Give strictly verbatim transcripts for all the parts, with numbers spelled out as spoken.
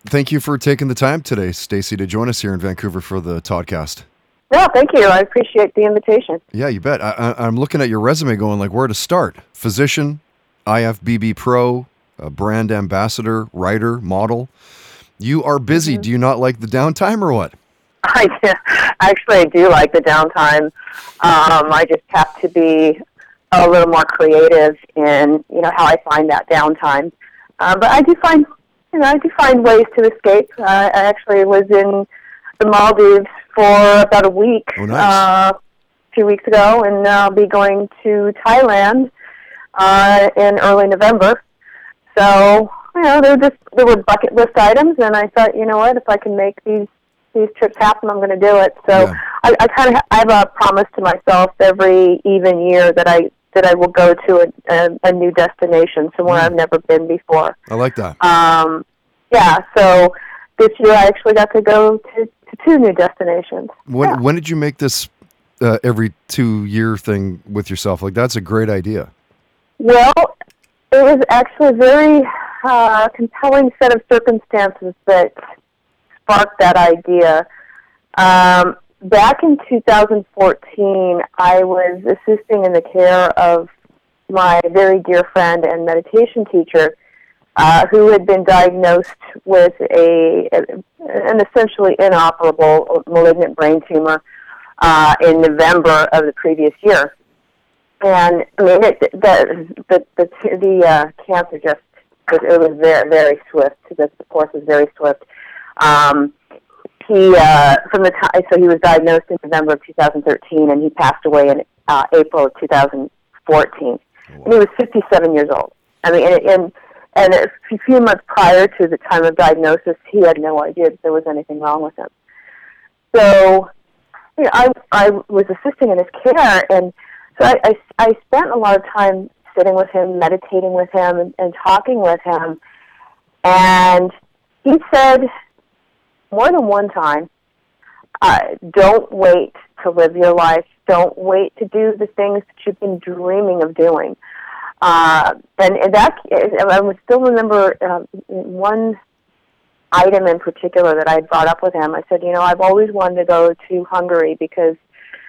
thank you for taking the time today, Stacey, to join us here in Vancouver for the Toddcast. No, thank you. I appreciate the invitation. Yeah, you bet. I, I, I'm looking at your resume going like, where to start? Physician, I F B B Pro, a brand ambassador, writer, model. You are busy. Mm-hmm. Do you not like the downtime or what? I do. Actually, I do like the downtime. Um, I just have to be a little more creative in, you know, how I find that downtime. Uh, but I do find, you know, I do find ways to escape. Uh, I actually was in the Maldives for about a week, oh, nice. uh, two weeks ago, and I'll be going to Thailand uh, in early November. So, you know, there just there were bucket list items, and I thought, you know what, if I can make these these trips happen, I'm going to do it. So, yeah. I, I kind of I have a promise to myself every even year that I that I will go to a, a, a new destination, somewhere mm. I've never been before. I like that. Um, yeah. So this year I actually got to go to, to two new destinations. When yeah. when did you make this uh, every two year thing with yourself? Like, that's a great idea. Well, it was actually a very uh, compelling set of circumstances that sparked that idea. Um, back in two thousand fourteen, I was assisting in the care of my very dear friend and meditation teacher, uh, who had been diagnosed with a an essentially inoperable malignant brain tumor uh, in November of the previous year. And I mean, it, the the the, the uh, cancer just it was very very swift. The course was very swift. Um, he uh, from the time so he was diagnosed in November of two thousand thirteen, and he passed away in uh, April of two thousand fourteen. Oh, wow. And he was fifty-seven years old. I mean, and, and and a few months prior to the time of diagnosis, he had no idea that there was anything wrong with him. So, you know, I I was assisting in his care, and so I, I, I spent a lot of time sitting with him, meditating with him, and, and talking with him. And he said more than one time, uh, don't wait to live your life. Don't wait to do the things that you've been dreaming of doing. Uh, and, and that, I would still remember uh, one item in particular that I had brought up with him. I said, you know, I've always wanted to go to Hungary because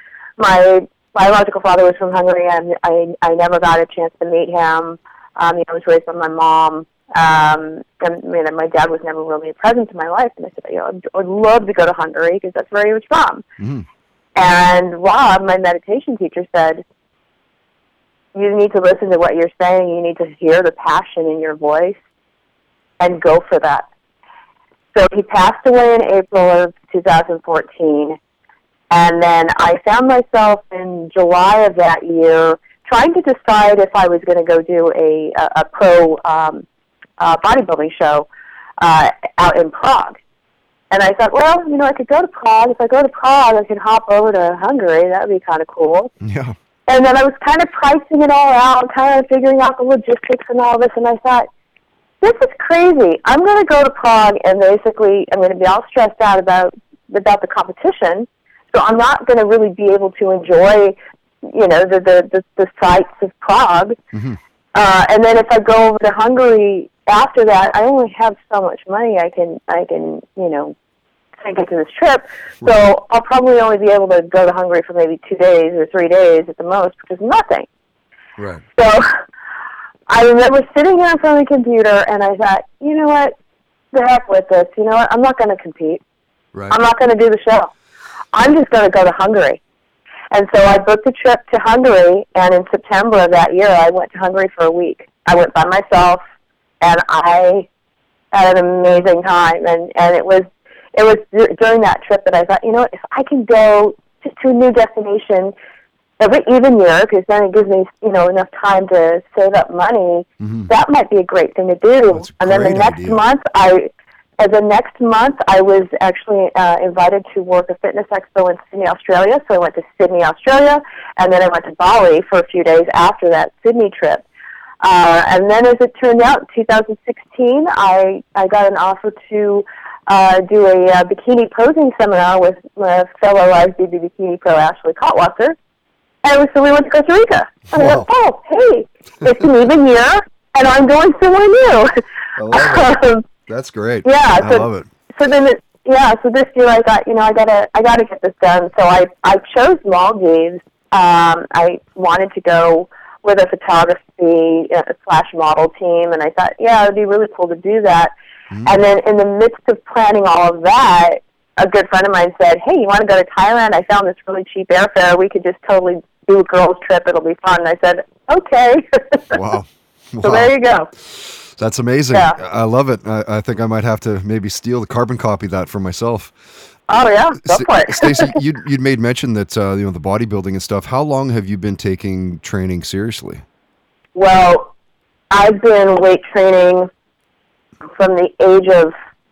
my biological father was from Hungary, and I, I never got a chance to meet him. Um, you know, I was raised by my mom, um, and you know, my dad was never really present in my life. And I said, you know, I'd, I'd love to go to Hungary because that's where he was from. Mm-hmm. And Rob, my meditation teacher, said, you need to listen to what you're saying. You need to hear the passion in your voice and go for that. So he passed away in April of two thousand fourteen. And then I found myself in July of that year trying to decide if I was going to go do a, a, a pro um, uh, bodybuilding show uh, out in Prague. And I thought, well, you know, I could go to Prague. If I go to Prague, I could hop over to Hungary. That would be kind of cool. Yeah. And then I was kind of pricing it all out, kind of figuring out the logistics and all this, and I thought, this is crazy. I'm going to go to Prague, and basically I'm going to be all stressed out about about the competition. So I'm not going to really be able to enjoy, you know, the the, the, the sights of Prague. Mm-hmm. Uh, and then if I go over to Hungary after that, I only have so much money I can I can you know sink into this trip. Right. So I'll probably only be able to go to Hungary for maybe two days or three days at the most, which is nothing. Right. So I remember sitting there in front of the computer, and I thought, you know what, the heck with this. You know what, I'm not going to compete. Right. I'm not going to do the show. I'm just going to go to Hungary. And so I booked a trip to Hungary, and in September of that year, I went to Hungary for a week. I went by myself, and I had an amazing time. And, and it was it was during that trip that I thought, you know what, if I can go just to a new destination every even year, because then it gives me, you know, enough time to save up money, mm-hmm. that might be a great thing to do. That's a and then the great next idea. month, I... As the next month, I was actually uh, invited to work a fitness expo in Sydney, Australia. So I went to Sydney, Australia, and then I went to Bali for a few days after that Sydney trip. Uh, and then as it turned out, in two thousand sixteen, I, I got an offer to uh, do a uh, bikini posing seminar with my fellow I F B B Bikini Pro Ashley Cotwasser. And so we went to Costa Rica. And I thought, oh, hey, it's an even year, and I'm going somewhere new. I love it. That's great. Yeah, I so, love it. So then, it, yeah, so this year I thought, you know, I gotta, I gotta get this done. So I, I chose Maldives. Um, I wanted to go with a photography uh, slash model team, and I thought, yeah, it'd be really cool to do that. Mm. And then in the midst of planning all of that, a good friend of mine said, hey, you want to go to Thailand? I found this really cheap airfare. We could just totally do a girls' trip. It'll be fun. And I said, okay. Wow. So wow. there you go. That's amazing. Yeah. I love it. I, I think I might have to maybe steal the carbon copy of that for myself. Oh, yeah. Go for it. Stacey, you'd, you'd made mention that, uh, you know, the bodybuilding and stuff. How long have you been taking training seriously? Well, I've been weight training from the age of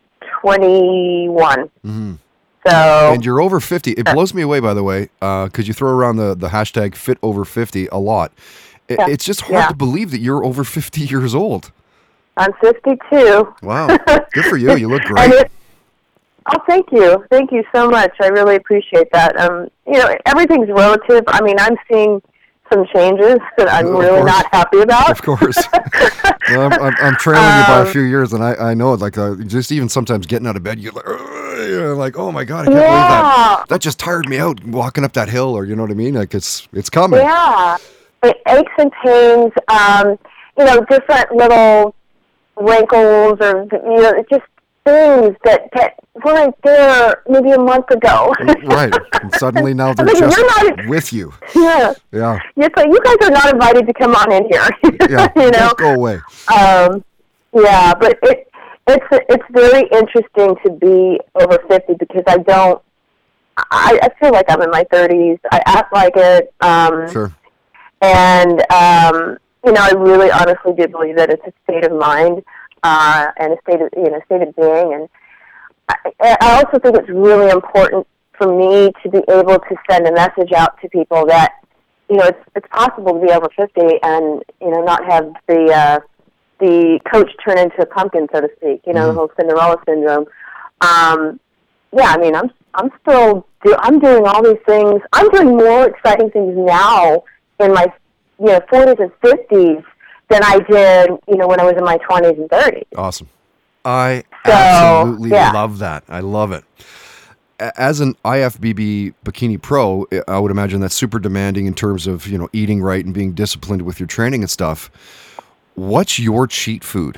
twenty-one. Mm-hmm. So, and you're over fifty. It blows me away, by the way, because uh, you throw around the, the hashtag fit over fifty a lot. It, yeah. It's just hard yeah. to believe that you're over fifty years old. I'm fifty-two. Wow. Good for you. You look great. it, oh, thank you. Thank you so much. I really appreciate that. Um, you know, everything's relative. I mean, I'm seeing some changes that I'm of really course. not happy about. Of course. well, I'm, I'm, I'm trailing um, you by a few years, and I, I know it. Like, uh, just even sometimes getting out of bed, you're like, you're like, oh my God, I can't yeah. believe that. That just tired me out walking up that hill, or you know what I mean? Like, it's it's coming. Yeah. It aches and pains, um, you know, different little wrinkles or, you know, just things that, that weren't there maybe a month ago. Right. And suddenly now they're like, just not, with you. Yeah. Yeah. It's like, you guys are not invited to come on in here. Yeah. you know? Just go away. Um, yeah, but it it's it's very interesting to be over fifty because I don't, I, I feel like I'm in my thirties. I act like it. Um, sure. And, um, you know, I really honestly do believe that it's a state of mind uh, and a state of, you know, state of being. And I, I also think it's really important for me to be able to send a message out to people that, you know, it's it's possible to be over fifty and, you know, not have the uh, the coach turn into a pumpkin, so to speak, you know, mm-hmm. the whole Cinderella syndrome. Um, yeah, I mean, I'm I'm still, do, I'm doing all these things. I'm doing more exciting things now in my, you know, forties and fifties than I did, you know, when I was in my twenties and thirties. Awesome. I so, absolutely yeah. love that. I love it. As an I F B B Bikini Pro, I would imagine that's super demanding in terms of, you know, eating right and being disciplined with your training and stuff. What's your cheat food?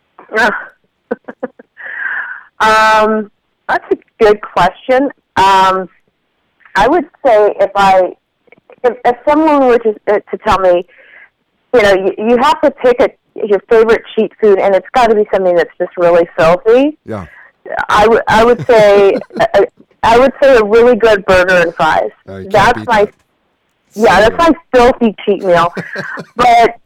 um, that's a good question. Um, I would say if I, If, if someone were to, uh, to tell me, you know, you, you have to pick a, your favorite cheat food, and it's got to be something that's just really filthy. Yeah. I would I would say uh, I would say a really good burger and fries. Uh, that's my that. yeah, that's my filthy cheat meal. But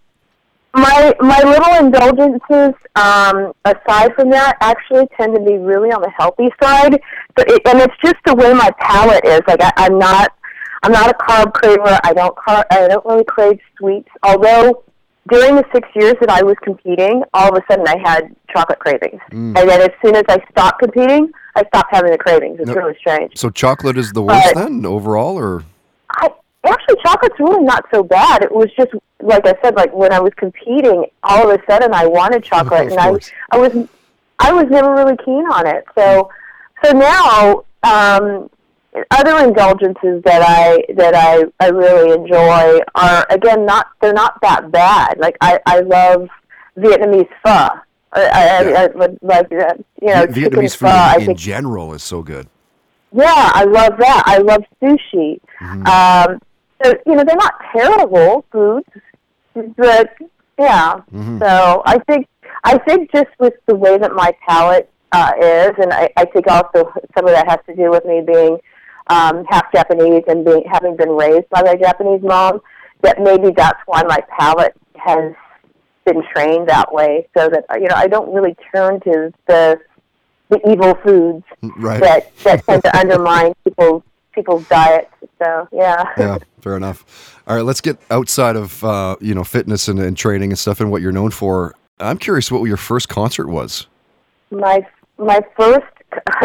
my my little indulgences, um, aside from that, actually tend to be really on the healthy side. But it, and it's just the way my palate is. Like I, I'm not. I'm not a carb craver. I don't car- I don't really crave sweets. Although during the six years that I was competing, all of a sudden I had chocolate cravings. Mm. And then as soon as I stopped competing, I stopped having the cravings. It's no, really strange. So chocolate is the worst but then overall, or? I, actually, chocolate's really not so bad. It was just, like I said, like when I was competing, all of a sudden I wanted chocolate, and I, I was I was never really keen on it. So so now. Um, Other indulgences that I that I, I really enjoy are again not they're not that bad. Like I, I love Vietnamese pho. I, I, yeah. I would like that. You know, Vietnamese pho, food I in think, general is so good. Yeah, I love that. I love sushi. Mm-hmm. Um, so you know they're not terrible foods, but yeah. Mm-hmm. So I think I think just with the way that my palate uh, is, and I, I think also some of that has to do with me being Um, half Japanese and being, having been raised by my Japanese mom, that maybe that's why my palate has been trained that way, so that, you know, I don't really turn to the the evil foods right. that, that tend to undermine people's people's diets. So yeah. Yeah, fair enough. All right, let's get outside of uh, you know, fitness and, and training and stuff and what you're known for. I'm curious what your first concert was. My my first.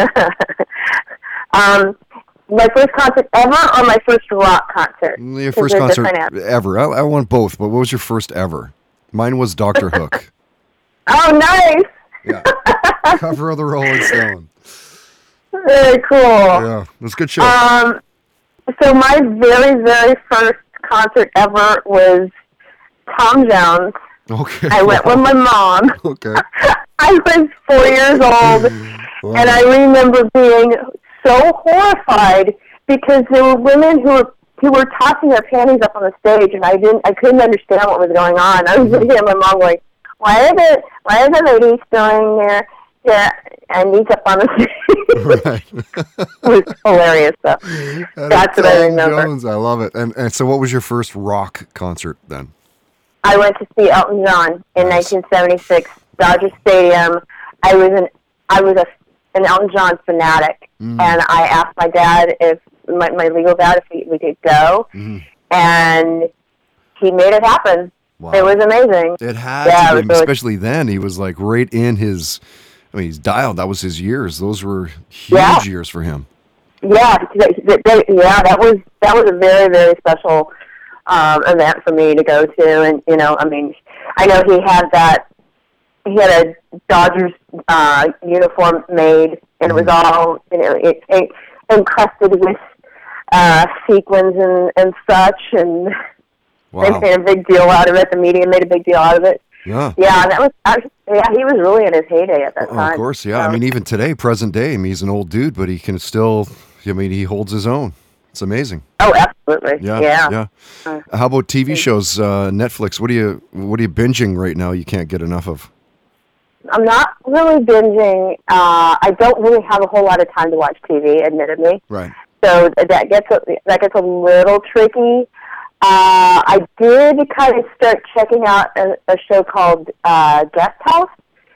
um. My first concert ever, or my first rock concert? Your first concert ever. I, I want both, but what was your first ever? Mine was Doctor Hook. Oh, nice. Yeah. Cover of the Rolling Stone. Very cool. Yeah, it was a good show. Um, so my very, very first concert ever was Tom Jones. Okay. I went wow. with my mom. Okay. I was four years old, Wow. and I remember being so horrified because there were women who were who were tossing their panties up on the stage, and I didn't, I couldn't understand what was going on. I was looking at my mom going, "Why are the why are the ladies throwing their their panties up on the stage?" Right. It was hilarious, though. And That's what I Tom remember. Jones, I love it. And and so, what was your first rock concert then? I went to see Elton John in Nice. nineteen seventy-six, Dodger Stadium. I was an I was a an Elton John fanatic, Mm. and I asked my dad if my, my legal dad if we, we could go, Mhm. and he made it happen. Wow. It was amazing. It had Yeah, to it be, was really- especially then. He was like right in his. I mean, he's dialed. That was his years. Those were huge Yeah. years for him. Yeah, that, that, that- yeah, that was that was a very very special um, event for me to go to, and you know, I mean, I know he had that. He had a Dodgers uh, uniform made, and it was all you know, it, it encrusted with uh, sequins and, and such, and they Wow. made a big deal out of it. The media made a big deal out of it. Yeah. Yeah, that was actually, yeah, he was really in his heyday at that Oh, time. of course, yeah. I So, mean, even today, present day, I mean, he's an old dude, but he can still. I mean, he holds his own. It's amazing. oh, absolutely. Yeah, Yeah. yeah. Uh, How about T V shows? Uh, Netflix. What are you? What are you binging right now? You can't get enough of. I'm not really binging. Uh, I don't really have a whole lot of time to watch T V, admittedly. Right. So that gets a, that gets a little tricky. Uh, I did kind of start checking out a, a show called uh, Guest House,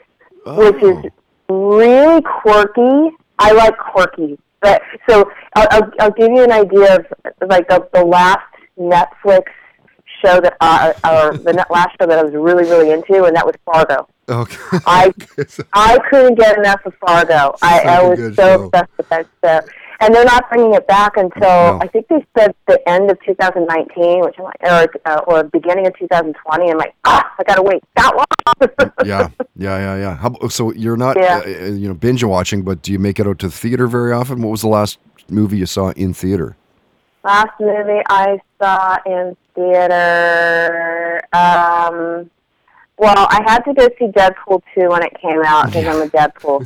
which Oh. is really quirky. I like quirky, but so I'll, I'll, I'll give you an idea of like the, the last Netflix show that uh, or the net- last show that I was really really into, and that was Fargo. Okay. I I couldn't get enough of Fargo. I, Such I a was good so show. obsessed with that show. And they're not bringing it back until No. I think they said the end of two thousand nineteen, which I'm like, or uh, or beginning of two thousand twenty. I'm like, ah, I gotta wait that long. yeah, yeah, yeah, yeah. How, ab- so you're not, Yeah. uh, uh, you know, binge watching, but do you make it out to the theater very often? What was the last movie you saw in theater? Last movie I saw in theater. Um, well, I had to go see Deadpool two when it came out because I'm a Deadpool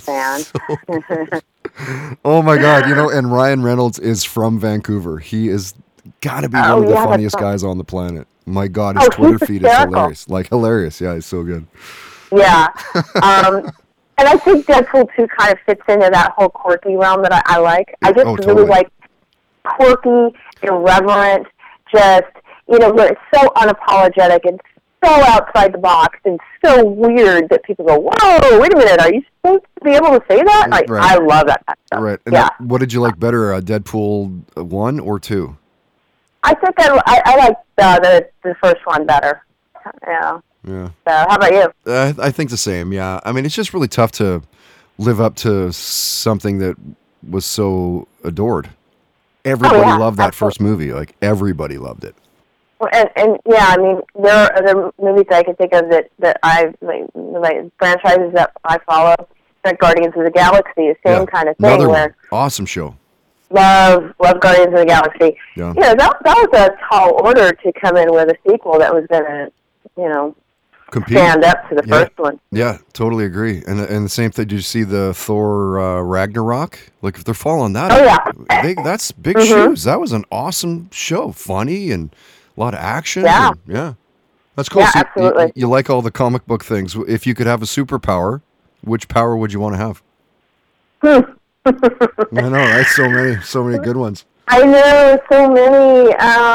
fan. Oh my God! You know, and Ryan Reynolds is from Vancouver. He is got to be Oh, one of the yeah, that's funniest right. guys on the planet. My God, his Oh, he's Twitter feed is hysterical. hilarious. Like hilarious. Yeah, he's so good. Yeah. Um, and I think Deadpool two kind of fits into that whole quirky realm that I, I like. I just Oh, really totally. like quirky, irreverent, just, you know, where it's so unapologetic and so outside the box and so weird that people go, whoa, wait a minute, are you supposed to be able to say that? Like, Right. I love that kind of stuff. Right. And Yeah. that- what did you like better, uh, Deadpool one or two? I think I, I, I like uh, the, the first one better. Yeah. Yeah. So, how about you? Uh, I think the same. Yeah. I mean, it's just really tough to live up to something that was so adored. Everybody yeah, loved that absolutely. first movie. Like everybody loved it. Well, And, and yeah, I mean, there are other movies that I can think of that, that I, like, like franchises that I follow, like Guardians of the Galaxy, the same Yeah. kind of thing, Another where one. Awesome show. love, love Guardians of the Galaxy. Yeah. You know, that, that was a tall order to come in with a sequel that was going to, you know, Compete. stand up to the Yeah. first one. Yeah, totally agree. And and the same thing. Did you see the Thor uh, Ragnarok? Like if they're following that, Oh, up, yeah. they, that's big Mhm. shoes. That was an awesome show, funny and a lot of action. Yeah. and- yeah. That's cool. Yeah, So you- you, absolutely. you like all the comic book things. If you could have a superpower, which power would you want to have? Hmm. I know, right? So many, so many good ones. I know so many.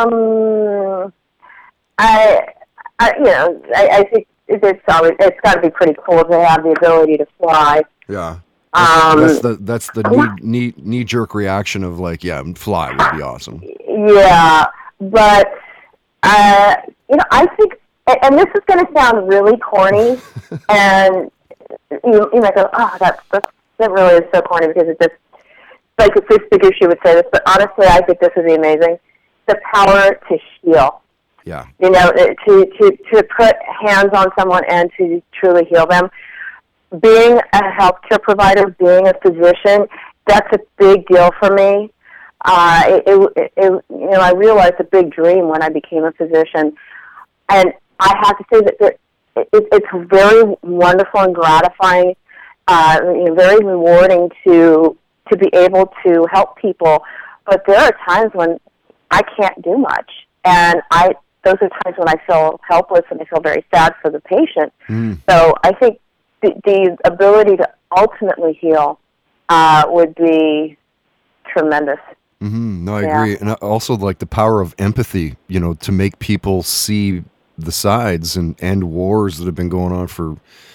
Um, I, I, you know, I, I think it's always it's got to be pretty cool to have the ability to fly. Yeah. Um, that's the that's the knee knee knee jerk reaction of like, yeah, fly would be awesome. Yeah, but uh, you know, I think, and and this is going to sound really corny, and you, you might go, "Oh, that's, that's that really is so corny," because it's just like a figure she would say this. But honestly, I think this would be amazing: the power to heal. Yeah. You know, to to to put hands on someone and to truly heal them. being a healthcare provider, being a physician, that's a big deal for me. Uh, it, it, it, you know, I realized a big dream when I became a physician, and I have to say that it, it, it's very wonderful and gratifying, uh, you know, very rewarding to to be able to help people. But there are times when I can't do much, and I those are times when I feel helpless and I feel very sad for the patient. Mm. So I think the, the ability to ultimately heal uh, would be tremendous. Mm-hmm. No, I yeah. agree. And also like the power of empathy, you know, to make people see the sides and end wars that have been going on for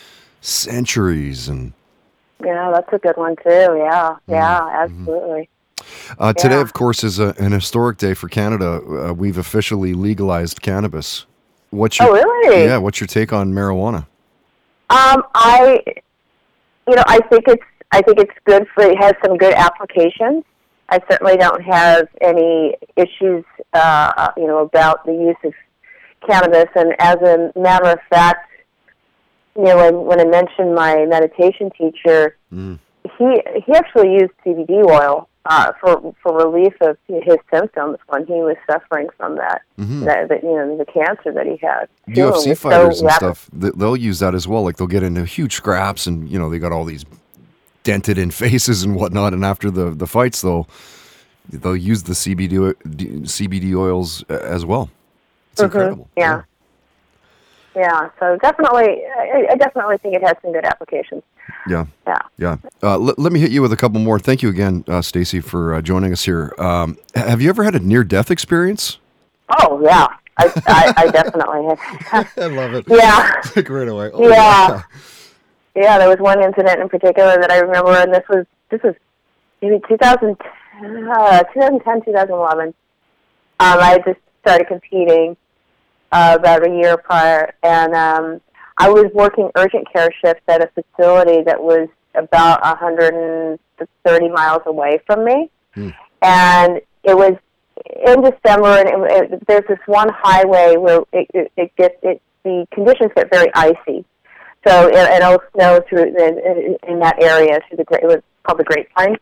centuries. And yeah, that's a good one too. Yeah, yeah, mm-hmm. absolutely. Uh, today, yeah. of course, is a, an historic day for Canada. Uh, we've officially legalized cannabis. What's your, oh, really? Yeah, what's your take on marijuana? Um, I, you know, I think it's, I think it's good for, it has some good applications. I certainly don't have any issues, uh, you know, about the use of cannabis. And as a matter of fact, you know, when, when I mentioned my meditation teacher, mm. he he actually used C B D oil uh, for for relief of his symptoms when he was suffering from that, mm-hmm. that, that you know, the cancer that he had. U F C fighters so and stuff, they'll use that as well. Like they'll get into huge scraps, and you know, they got all these dented in faces and whatnot. And after the, the fights, they'll they'll use the C B D C B D oils as well. It's mm-hmm. incredible. Yeah. yeah, yeah. So definitely, I, I definitely think it has some good applications. Yeah, yeah, yeah. Uh, l- let me hit you with a couple more. Thank you again, uh, Stacey, for uh, joining us here. Um, have you ever had a near-death experience? Oh yeah, I I, I definitely have. I love it. Yeah, like right away. Oh, yeah. yeah. Yeah, there was one incident in particular that I remember, and this was this was maybe two thousand, uh, twenty ten, twenty eleven. Um, I just started competing uh, about a year prior, and um, I was working urgent care shifts at a facility that was about one hundred thirty miles away from me, hmm. and it was in December, and it, it, there's this one highway where it, it, it gets it, the conditions get very icy. So it, it all snows through in, in that area through the it was called the Grapevine.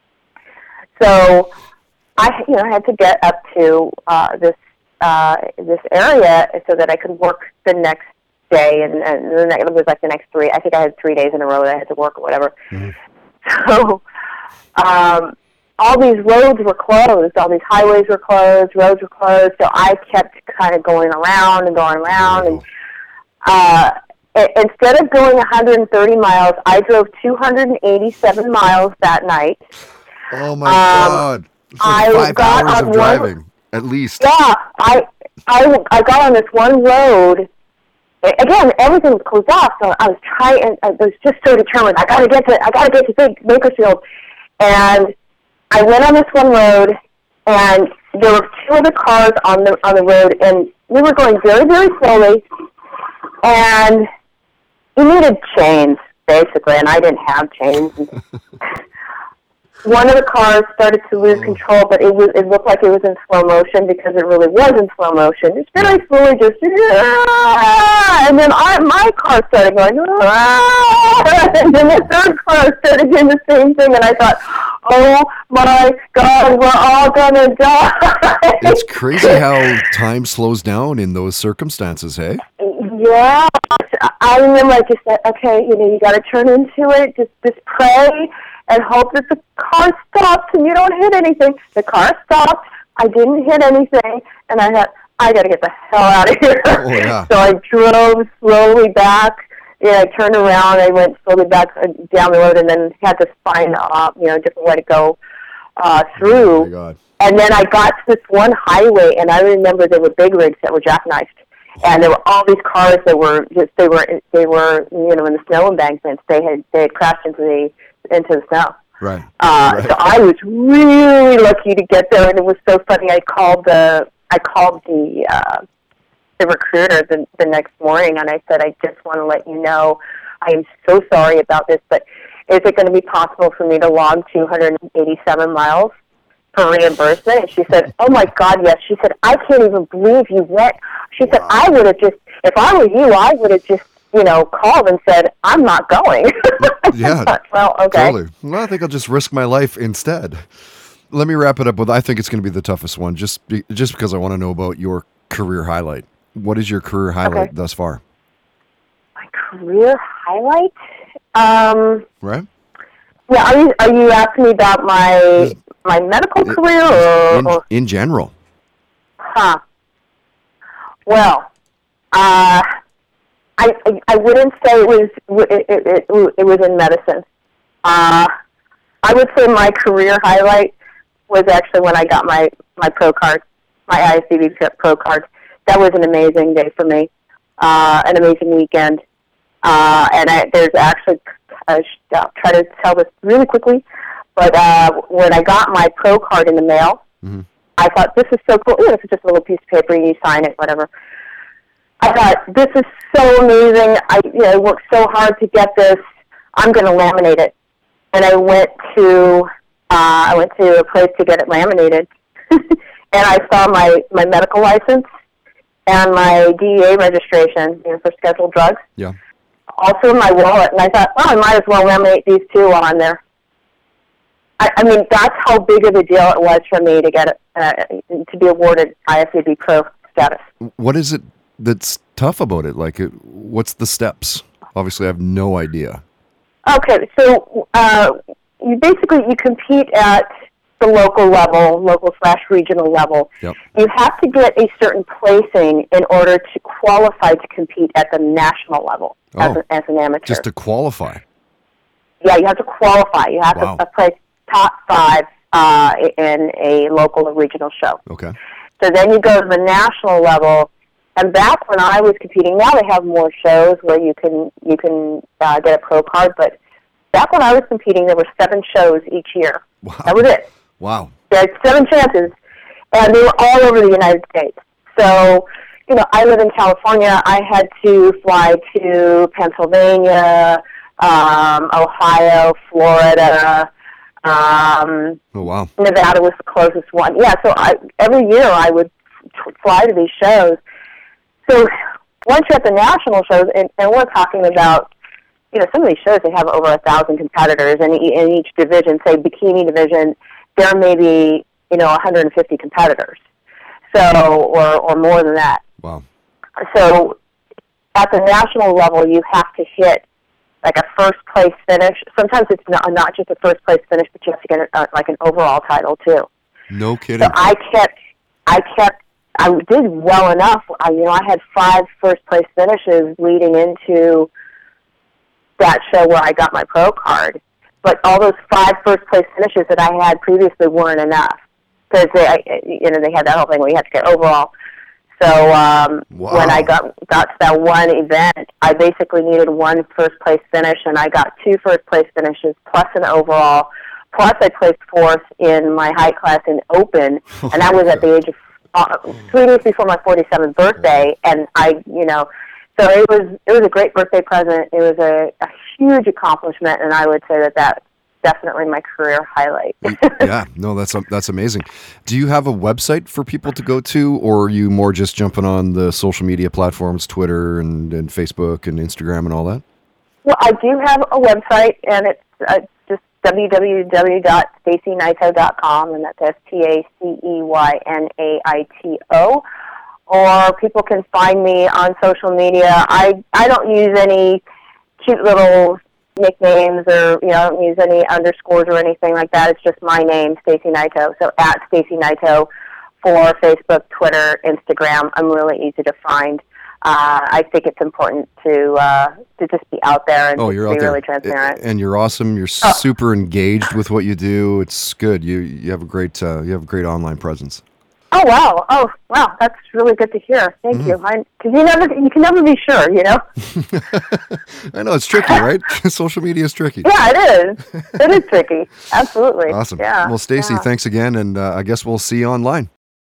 So I, you know, had to get up to uh, this uh, this area so that I could work the next day, and, and the next, it was like the next three. I think I had three days in a row that I had to work or whatever. Mm-hmm. So um, all these roads were closed, all these highways were closed, roads were closed. So I kept kind of going around and going around, oh. and. Uh, Instead of going one hundred thirty miles, I drove two hundred eighty-seven miles that night. Oh my um, God! It's like I five got hours on of driving, one, at least. Yeah, I, I, I got on this one road. Again, everything was closed off, so I was trying. And I was just so determined. I got to get to. I got to get to Bakersfield, and I went on this one road, and there were two other cars on the on the road, and we were going very, very slowly, and we needed chains, basically, and I didn't have chains. One of the cars started to lose control, but it was it looked like it was in slow motion because it really was in slow motion. It's very slowly just, ah, and then I, my car started going, ah, and then the third car started doing the same thing, and I thought, oh my God, we're all gonna die. It's crazy how time slows down in those circumstances, hey? Yeah, I remember I just said, okay, you know, you got to turn into it. Just, just pray and hope that the car stops and you don't hit anything. The car stopped. I didn't hit anything, and I thought, I got to get the hell out of here. Oh, yeah. So I drove slowly back. Yeah, I turned around. I went slowly back down the road, and then had to find, uh, you know, a different way to go uh, through. Oh my God. And then I got to this one highway, and I remember there were big rigs that were jackknifed. And there were all these cars that were just they were they were you know in the snow embankments. They had they had crashed into the into the snow. Right. Uh, right. So I was really lucky to get there, and it was so funny. I called the I called the uh, the recruiter the the next morning, and I said, I just want to let you know I am so sorry about this, but is it going to be possible for me to log two hundred eighty-seven miles for reimbursement? And she said, oh my God, yes. She said, I can't even believe you went. She said, wow. I would have just, if I were you, I would have just you know, called and said, I'm not going. Yeah. Well, okay. Totally. Well, I think I'll just risk my life instead. Let me wrap it up with, I think it's going to be the toughest one, just be, just because I want to know about your career highlight. What is your career highlight Okay. thus far? My career highlight? Um, Right? yeah, are you, are you asking me about my my medical It- career or, In, or in general. huh? Well, uh, I, I I wouldn't say it was it, it, it, it was in medicine. Uh, I would say my career highlight was actually when I got my, my pro card, my I F B B pro card. That was an amazing day for me, uh, an amazing weekend. Uh, and I, there's actually, uh, I'll try to tell this really quickly, but uh, when I got my pro card in the mail, Mm-hmm. I thought, this is so cool. You know, it's just a little piece of paper, and you sign it, whatever. I thought, this is so amazing. I, you know, worked so hard to get this. I'm going to laminate it. And I went to, uh, I went to a place to get it laminated, and I saw my, my medical license and my D E A registration, you know, for scheduled drugs, Yeah. also in my wallet. And I thought, oh, I might as well laminate these two while I'm there. I, I mean, that's how big of a deal it was for me to get it, uh, to be awarded I F B B Pro status. What is it that's tough about it? Like, it, what's the steps? Obviously, I have no idea. Okay, so uh, you basically you compete at the local level, local slash regional level. Yep. You have to get a certain placing in order to qualify to compete at the national level as, Oh, a, as an amateur. Just to qualify. Yeah, you have to qualify. You have Wow. to uh, place top five uh, in a local or regional show. Okay. So then you go to the national level. And back when I was competing, now they have more shows where you can you can uh, get a pro card. But back when I was competing, there were seven shows each year. Wow. That was it. Wow. There had seven chances, and they were all over the United States. So, you know, I live in California. I had to fly to Pennsylvania, um, Ohio, Florida. Um, Oh, wow. Nevada was the closest one. Yeah, so I, every year I would t- fly to these shows. So once you're at the national shows, and, and we're talking about, you know, some of these shows, they have over a thousand competitors, and in each division, say bikini division, there may be, you know, one hundred fifty competitors, so or or more than that. Wow. So at the national level, you have to hit like a first place finish. Sometimes it's not, not just a first place finish, but you have to get a, uh, like an overall title too. No kidding. So I kept, I kept, I did well enough. I, you know, I had five first place finishes leading into that show where I got my pro card. But all those five first place finishes that I had previously weren't enough because they, I- you know, they had that whole thing where you had to get overall. So um, Wow. when I got got to that one event, I basically needed one first place finish, and I got two first place finishes plus an overall. Plus, I placed fourth in my height class in open, and that was at the age of uh, three days before my forty-seventh birthday. And I, you know, so it was it was a great birthday present. It was a, a huge accomplishment, and I would say that that's definitely my career highlight. Yeah, no, that's that's amazing. Do you have a website for people to go to, or are you more just jumping on the social media platforms, Twitter and, and Facebook and Instagram and all that? Well, I do have a website, and it's uh, just w w w dot stacy naito dot com, and that's S T A C E Y N A I T O. Or people can find me on social media. I, I don't use any cute little nicknames or, you know, I don't use any underscores or anything like that. It's just my name, Stacy Naito. So at Stacy Naito for Facebook, Twitter, Instagram. I'm really easy to find. Uh, I think it's important to uh, to just be out there and Oh, just you're be out there, really transparent. and you're awesome. You're Oh. super engaged with what you do. It's good. You you have a great uh, you have a great online presence. Oh wow! Oh wow! That's really good to hear. Thank Mm-hmm. you. Because you never, you can never be sure. You know. I know it's tricky, right? Social media is tricky. Yeah, it is. It is tricky. Absolutely. Awesome. Yeah. Well, Stacy, yeah. thanks again, and uh, I guess we'll see you online.